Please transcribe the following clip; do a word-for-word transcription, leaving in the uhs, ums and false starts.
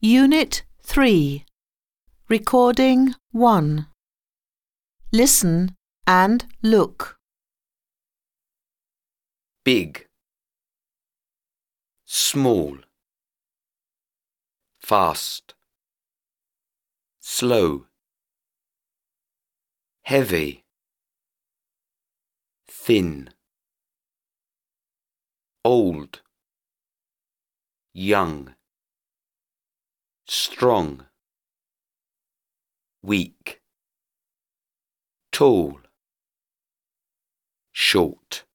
Unit three. Recording one. Listen and look. Big, small, fast, slow, heavy, thin, old, young, strong, weak, tall, short.